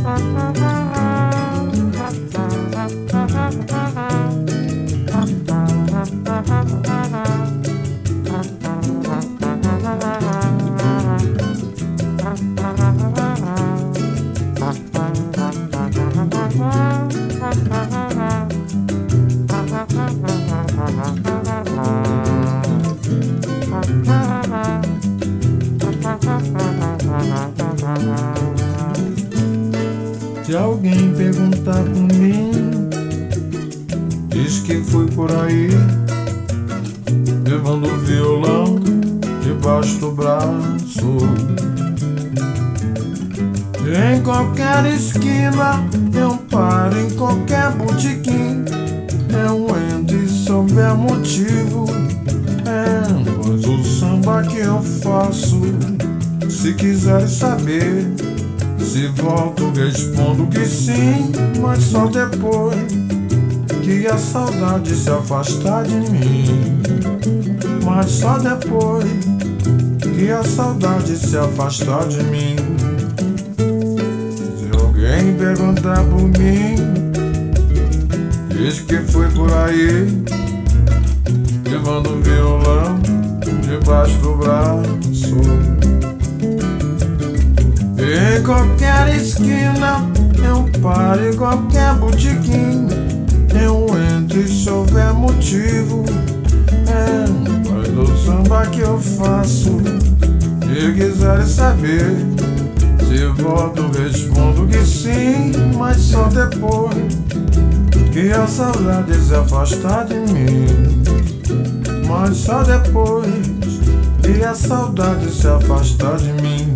Se alguém perguntar por mim, diz que fui por aí, levando o violão debaixo do braço. Em qualquer esquina eu paro, em qualquer botequim eu entro e se houver motivo é voz do samba que eu faço. Se quiser saber se volto, respondo que sim, mas só depois que a saudade se afastar de mim. Mas só depois que a saudade se afastar de mim. Se alguém perguntar por mim, diz que foi por aí, levando um violão debaixo do braço. Em qualquer esquina eu paro, em qualquer botequim eu entro e se houver motivo é voz do samba que eu faço. Se quiser saber se volto, respondo que sim, mas só depois que a saudade se afastar de mim. Mas só depois que a saudade se afastar de mim.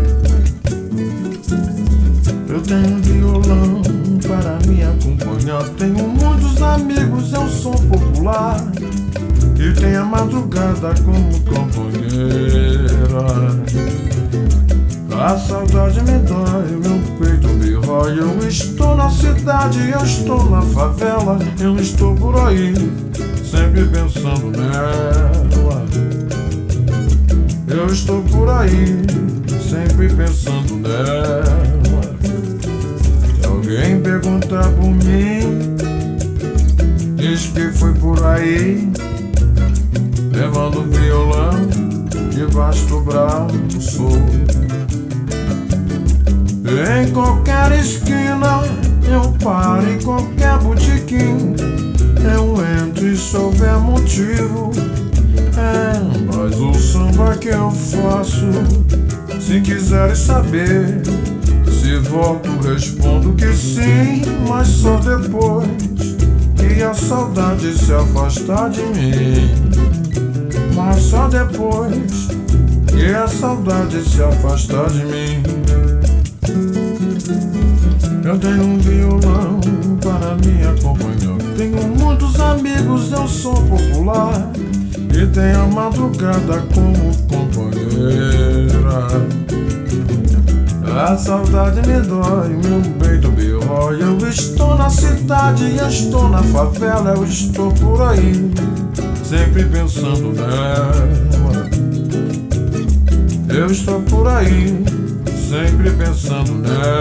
Eu tenho um violão para me acompanhar, tenho muitos amigos, eu sou popular e tenho a madrugada como companheira. A saudade me dói, meu peito me rói. Eu estou na cidade, eu estou na favela, eu estou por aí, sempre pensando nela. Eu estou por aí, sempre pensando nela. Se alguém perguntar por mim, diz que foi por aí, levando o violão debaixo do braço. Em qualquer esquina eu paro, em qualquer botequim eu entro e se houver motivo é mais o samba que eu faço. Se quiseres saber se volto, respondo que sim, mas só depois que a saudade se afastar de mim. Mas só depois que a saudade se afastar de mim. Eu tenho um violão para me acompanhar, tenho muitos amigos, eu sou popular e tenho a madrugada como companheira. A saudade me dói, meu peito me rói. Eu estou na cidade, eu estou na favela, eu estou por aí, sempre pensando nela. Eu estou por aí, sempre pensando nela.